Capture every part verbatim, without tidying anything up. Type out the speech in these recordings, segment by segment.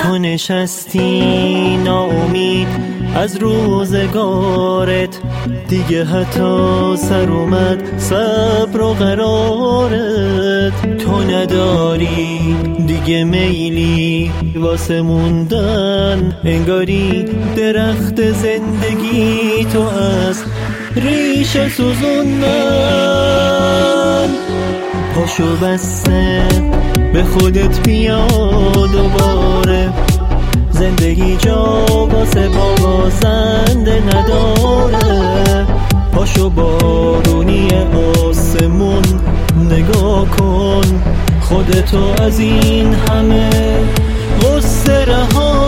تو نشستی ناامید از روزگارت، دیگه حتی سر اومد صبر و قرارت. تو نداری دیگه میلی واسه موندن، انگاری درخت زندگی تو از ریشه سوزوندن. پاشو بسته به خودت بیا دوباره، زندگی جا واسه بازنده نداره. پاشو بارونی آسمون نگاه کن، خودتو از این همه غصه رها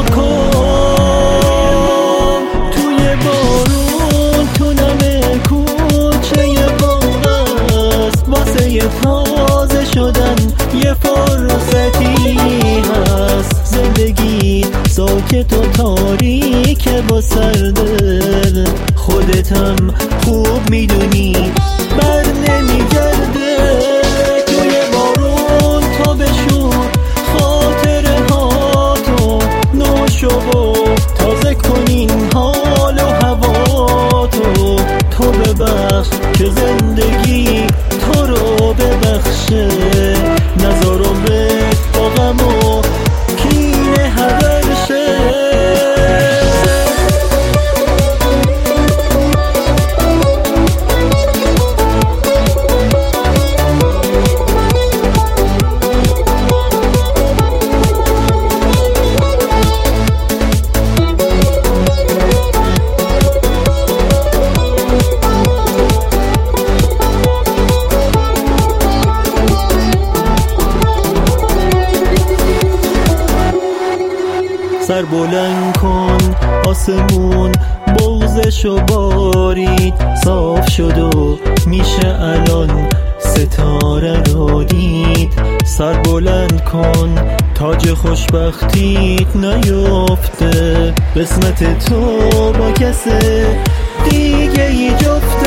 کن. توی بارون تو نم کوچه باغ است، واسه یه تازه شدن یه فرصتی هست. زندگی ساکت و تاریک با سرده، خودتم خوب میدونی بر نمیگرده. توی بارون تو بشور خاطره ها تو، نوشو و تازه کنین حال و هوا تو. تو ببخش که زندگی تو رو ببخشه، نذارو به با غم و کینه هرشه. سر بلند کن آسمون بغضشو بارید، صاف شد و میشه الان ستاره رو دید. سر بلند کن تاج خوشبختیت نیفته، قسمت تو با کس دیگه ای جفته.